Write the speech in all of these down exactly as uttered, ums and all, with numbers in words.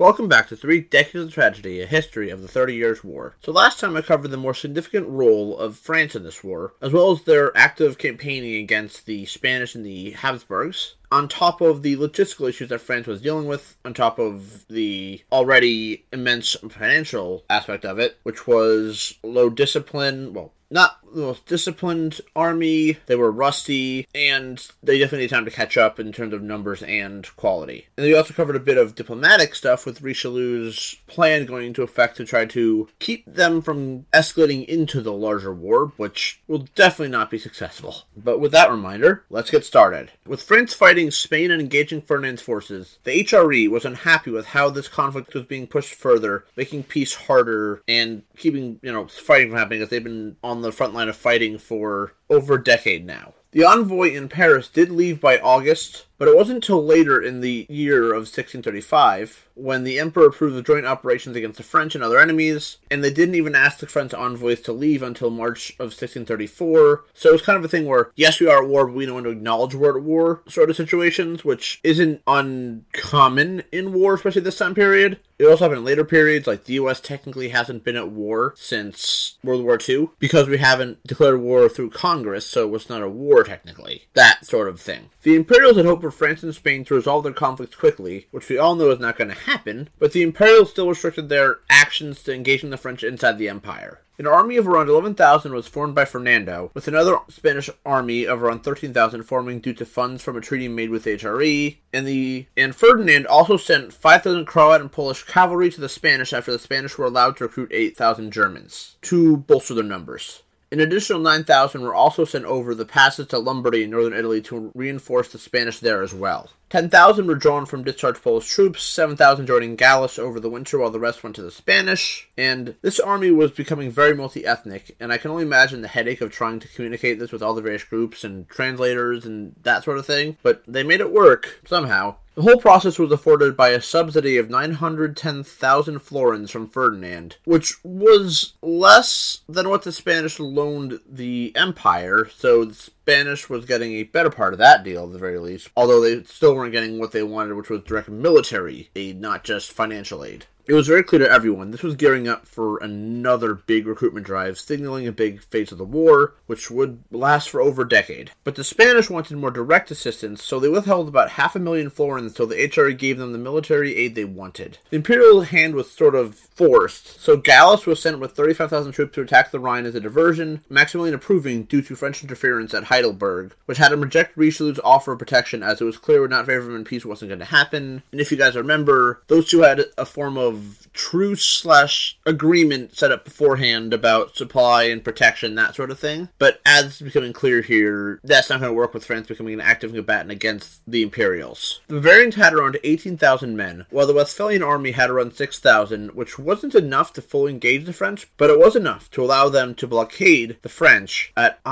Welcome back to Three Decades of Tragedy, a history of the Thirty Years' War. So last time I covered the more significant role of France in this war, as well as their active campaigning against the Spanish and the Habsburgs, on top of the logistical issues that France was dealing with, on top of the already immense financial aspect of it, which was low discipline, well, not the most disciplined army, they were rusty, and they definitely need time to catch up in terms of numbers and quality. And we also covered a bit of diplomatic stuff with Richelieu's plan going into effect to try to keep them from escalating into the larger war, which will definitely not be successful. But with that reminder, let's get started. With France fighting Spain and engaging Ferdinand's forces, the H R E was unhappy with how this conflict was being pushed further, making peace harder and keeping, you know, fighting from happening, as they've been on the front line of fighting for over a decade now. The envoy in Paris did leave by August, but it wasn't until later in the year of sixteen thirty-five when the Emperor approved of joint operations against the French and other enemies, and they didn't even ask the French envoys to leave until March of sixteen thirty-four. So it was kind of a thing where, yes, we are at war, but we don't want to acknowledge we're at war sort of situations, which isn't uncommon in war, especially this time period. It also happened in later periods, like the U S technically hasn't been at war since World War Two, because we haven't declared war through Congress, so it was not a war technically. That sort of thing. The Imperials had hoped for France and Spain to resolve their conflicts quickly, which we all know is not going to happen, but the Imperials still restricted their actions to engaging the French inside the Empire. An army of around eleven thousand was formed by Fernando, with another Spanish army of around thirteen thousand forming due to funds from a treaty made with H R E, and the and Ferdinand also sent five thousand Croat and Polish cavalry to the Spanish after the Spanish were allowed to recruit eight thousand Germans, to bolster their numbers. An additional nine thousand were also sent over the passes to Lombardy in northern Italy to reinforce the Spanish there as well. ten thousand were drawn from discharged Polish troops, seven thousand joining Gallus over the winter while the rest went to the Spanish, and this army was becoming very multi-ethnic, and I can only imagine the headache of trying to communicate this with all the various groups and translators and that sort of thing, but they made it work, somehow. The whole process was afforded by a subsidy of nine hundred ten thousand florins from Ferdinand, which was less than what the Spanish loaned the Empire, so the Spanish was getting a better part of that deal at the very least, although they still weren't getting what they wanted, which was direct military aid, not just financial aid. It was very clear to everyone this was gearing up for another big recruitment drive, signaling a big phase of the war, which would last for over a decade. But the Spanish wanted more direct assistance, so they withheld about half a million florins until the H R E gave them the military aid they wanted. The imperial hand was sort of forced, so Gallus was sent with thirty-five thousand troops to attack the Rhine as a diversion, Maximilian approving due to French interference at Heidelberg, which had him reject Richelieu's offer of protection as it was clear would not favor him and peace wasn't going to happen. And if you guys remember, those two had a form of of truce slash agreement set up beforehand about supply and protection, that sort of thing. But as it's becoming clear here, that's not going to work with France becoming an active combatant against the Imperials. The Bavarians had around eighteen thousand men, while the Westphalian army had around six thousand, which wasn't enough to fully engage the French, but it was enough to allow them to blockade the French at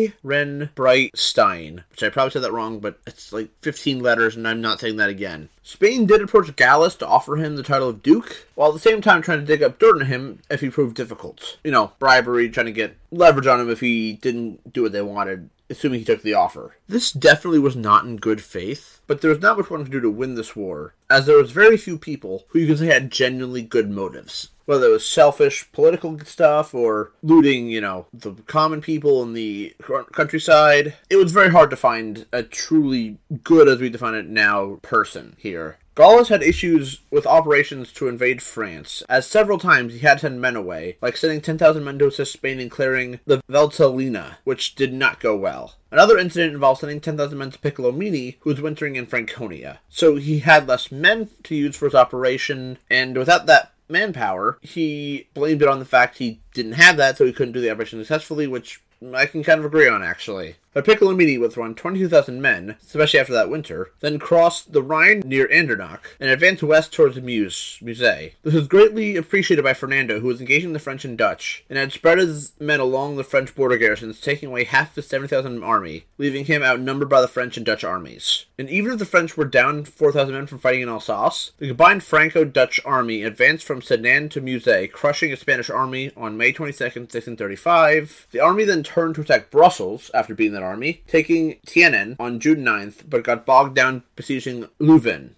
Ehrenbreitstein, which I probably said that wrong, but it's like fifteen letters, and I'm not saying that again. Spain did approach Gallus to offer him the title of Duke, while at the same time trying to dig up dirt on him if he proved difficult. You know, bribery, trying to get leverage on him if he didn't do what they wanted, assuming he took the offer. This definitely was not in good faith, but there was not much one could do to win this war, as there was very few people who you could say had genuinely good motives. Whether it was selfish political stuff or looting, you know, the common people in the countryside, it was very hard to find a truly good, as we define it now, person here. Gallus had issues with operations to invade France, as several times he had to send men away, like sending ten thousand men to assist Spain in clearing the Valtellina, which did not go well. Another incident involved sending ten thousand men to Piccolomini, who was wintering in Franconia. So he had less men to use for his operation, and without that manpower, he blamed it on the fact he didn't have that, so he couldn't do the operation successfully, which I can kind of agree on, actually. But Piccolomini, with around twenty-two thousand men, especially after that winter, then crossed the Rhine near Andernach and advanced west towards Meuse. Musée. This was greatly appreciated by Fernando, who was engaging the French and Dutch, and had spread his men along the French border garrisons, taking away half the seventy thousand army, leaving him outnumbered by the French and Dutch armies. And even if the French were down four thousand men from fighting in Alsace, the combined Franco-Dutch army advanced from Sedan to Musée, crushing a Spanish army on May twenty-second, sixteen thirty-five. The army then turned to attack Brussels after beating that army, taking Tienen on June ninth, but got bogged down besieging Leuven.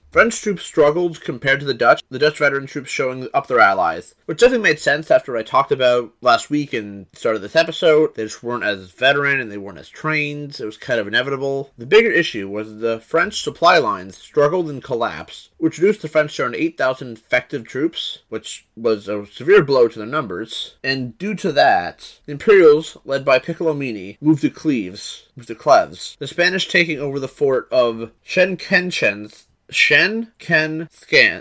French troops struggled compared to the Dutch, the Dutch veteran troops showing up their allies, which definitely made sense after what I talked about last week and started this episode. They just weren't as veteran and they weren't as trained. It was kind of inevitable. The bigger issue was the French supply lines struggled and collapsed, which reduced the French to around eight thousand effective troops, which was a severe blow to their numbers. And due to that, the Imperials, led by Piccolomini, moved to Cleves, moved to Cleves, the Spanish taking over the fort of Shenkenschens, Shen Ken Scan,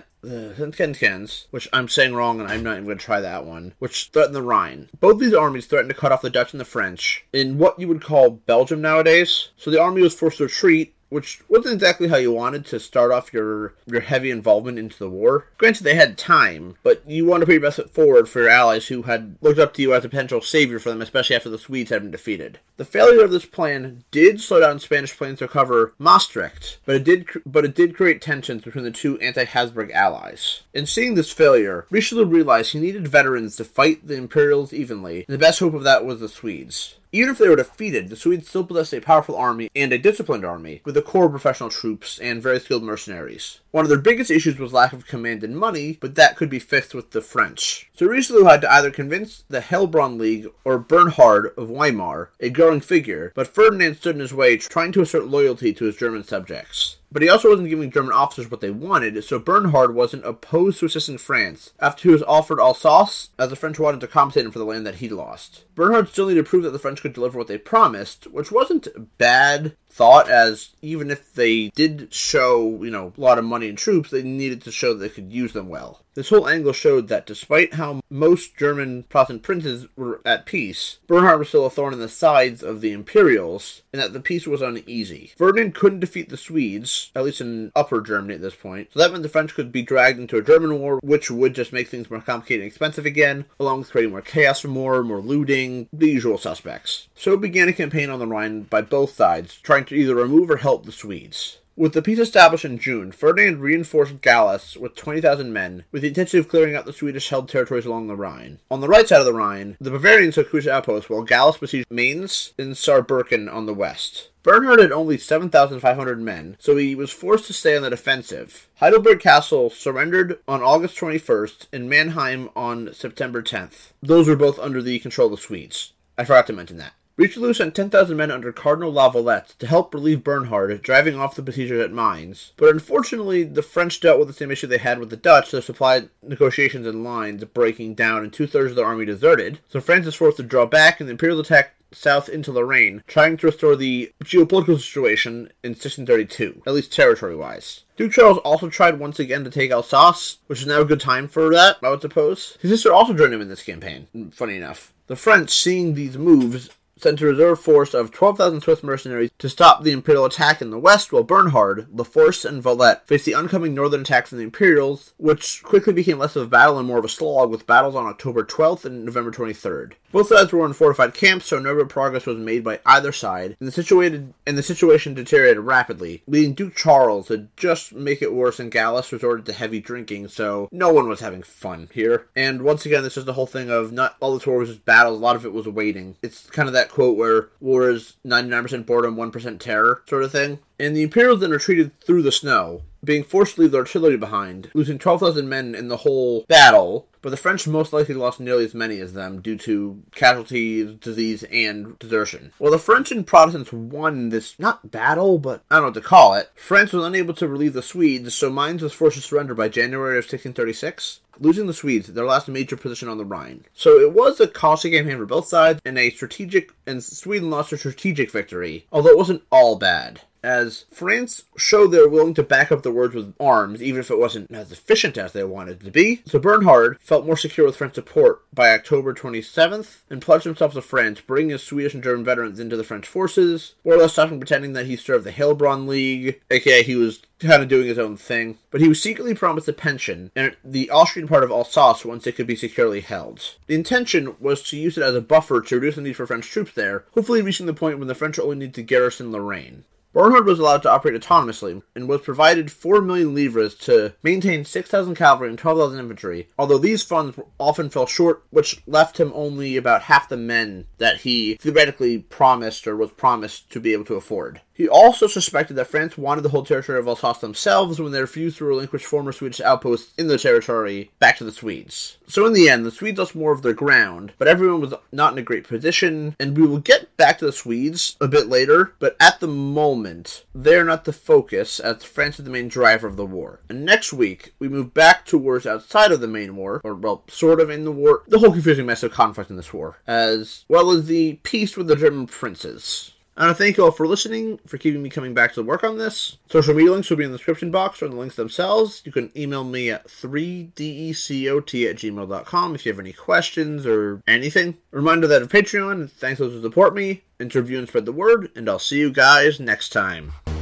uh, which I'm saying wrong and I'm not even going to try that one, which threatened the Rhine. Both these armies threatened to cut off the Dutch and the French in what you would call Belgium nowadays. So the army was forced to retreat, which wasn't exactly how you wanted to start off your, your heavy involvement into the war. Granted, they had time, but you wanted to put your best foot forward for your allies who had looked up to you as a potential savior for them, especially after the Swedes had been defeated. The failure of this plan did slow down Spanish plans to recover Maastricht, but it did but it did create tensions between the two anti-Habsburg allies. In seeing this failure, Richelieu realized he needed veterans to fight the Imperials evenly, and the best hope of that was the Swedes. Even if they were defeated, the Swedes still possessed a powerful army and a disciplined army, with a core of professional troops and very skilled mercenaries. One of their biggest issues was lack of command and money, but that could be fixed with the French. So Richelieu had to either convince the Heilbronn League or Bernhard of Weimar, a growing figure, but Ferdinand stood in his way, trying to assert loyalty to his German subjects. But he also wasn't giving German officers what they wanted, so Bernhard wasn't opposed to assisting France, after he was offered Alsace, as the French wanted to compensate him for the land that he lost. Bernhard still needed to prove that the French could deliver what they promised, which wasn't a bad thought, as even if they did show, you know, a lot of money and troops, they needed to show that they could use them well. This whole angle showed that despite how most German Protestant princes were at peace, Bernhard was still a thorn in the sides of the Imperials, and that the peace was uneasy. Ferdinand couldn't defeat the Swedes, at least in Upper Germany at this point, so that meant the French could be dragged into a German war, which would just make things more complicated and expensive again, along with creating more chaos for more, more looting, the usual suspects. So it began a campaign on the Rhine by both sides, trying to either remove or help the Swedes. With the peace established in June, Ferdinand reinforced Gallus with twenty thousand men, with the intention of clearing out the Swedish-held territories along the Rhine. On the right side of the Rhine, the Bavarians took crucial outposts, while Gallus besieged Mainz and Saarbrücken on the west. Bernhard had only seven thousand five hundred men, so he was forced to stay on the defensive. Heidelberg Castle surrendered on August twenty-first, and Mannheim on September tenth. Those were both under the control of the Swedes. I forgot to mention that. Richelieu sent ten thousand men under Cardinal La Valette to help relieve Bernhard, driving off the besiegers at Mainz. But unfortunately, the French dealt with the same issue they had with the Dutch, their supply negotiations and lines breaking down, and two-thirds of their army deserted. So France was forced to draw back, and the Imperials attacked south into Lorraine, trying to restore the geopolitical situation in sixteen thirty-two, at least territory-wise. Duke Charles also tried once again to take Alsace, which is now a good time for that, I would suppose. His sister also joined him in this campaign, funny enough. The French, seeing these moves, sent a reserve force of twelve thousand Swiss mercenaries to stop the Imperial attack in the west, while Bernhard, Laforce, and Valette faced the oncoming northern attack from the Imperials, which quickly became less of a battle and more of a slog, with battles on October twelfth and November twenty-third. Both sides were in fortified camps, so no real progress was made by either side, and the, situated, and the situation deteriorated rapidly, leading Duke Charles to just make it worse, and Gallus resorted to heavy drinking, so no one was having fun here. And once again, this is the whole thing of not all this war was just battles, a lot of it was waiting. It's kind of that quote where war is ninety-nine percent boredom, one percent terror sort of thing. And the Imperials then retreated through the snow, being forced to leave their artillery behind, losing twelve thousand men in the whole battle, but the French most likely lost nearly as many as them due to casualties, disease, and desertion. While the French and Protestants won this, not battle, but I don't know what to call it, France was unable to relieve the Swedes, so Mainz was forced to surrender by January of sixteen thirty-six. Losing the Swedes, their last major position on the Rhine. So it was a costly campaign for both sides, and a strategic, and Sweden lost a strategic victory, although it wasn't all bad, as France showed they were willing to back up their words with arms, even if it wasn't as efficient as they wanted it to be. So Bernhard felt more secure with French support by October twenty-seventh, and pledged himself to France, bringing his Swedish and German veterans into the French forces, more or less stopping pretending that he served the Heilbronn League, aka he was kind of doing his own thing. But he was secretly promised a pension, and the Austrian part of Alsace once it could be securely held. The intention was to use it as a buffer to reduce the need for French troops there, hopefully reaching the point when the French only need to garrison Lorraine. Bernhard was allowed to operate autonomously, and was provided four million livres to maintain six thousand cavalry and twelve thousand infantry, although these funds often fell short, which left him only about half the men that he theoretically promised or was promised to be able to afford. He also suspected that France wanted to hold territory of Alsace themselves when they refused to relinquish former Swedish outposts in the territory back to the Swedes. So in the end, the Swedes lost more of their ground, but everyone was not in a great position, and we will get back to the Swedes a bit later, but at the moment, they're not the focus, as France is the main driver of the war. And next week, we move back to wars outside of the main war, or, well, sort of in the war, the whole confusing mess of conflict in this war, as well as the peace with the German princes. I want to thank you all for listening, for keeping me coming back to work on this. Social media links will be in the description box or in the links themselves. You can email me at three decot at gmail dot com if you have any questions or anything. A reminder that of Patreon, thanks those who support me, and to review and spread the word, and I'll see you guys next time.